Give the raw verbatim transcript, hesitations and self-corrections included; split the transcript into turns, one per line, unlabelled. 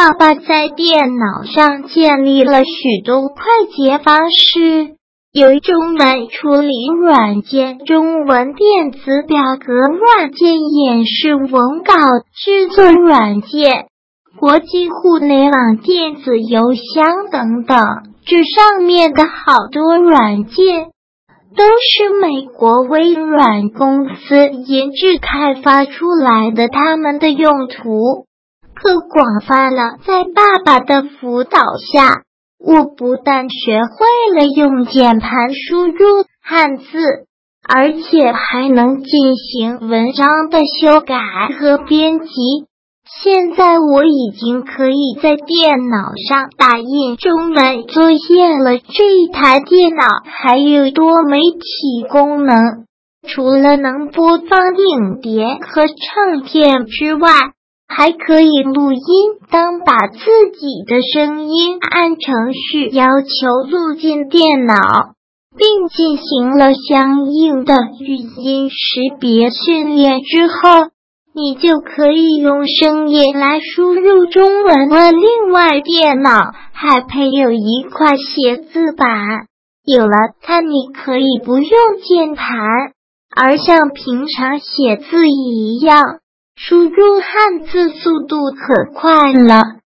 爸爸在电脑上建立了许多快捷方式，有中文处理软件、中文电子表格软件、演示文稿制作软件、国际互联网电子邮箱等等。这上面的好多软件都是美国微软公司研制开发出来的，他们的用途可广泛了。在爸爸的辅导下，我不但学会了用键盘输入汉字，而且还能进行文章的修改和编辑。现在我已经可以在电脑上打印中文作业了。这一台电脑还有多媒体功能，除了能播放影碟和唱片之外，还可以录音。当把自己的声音按程序要求录进电脑，并进行了相应的语音识别训练之后，你就可以用声音来输入中文了。另外，电脑还配有一块写字板，有了它，你可以不用键盘，而像平常写字一样，输入汉字速度可快了。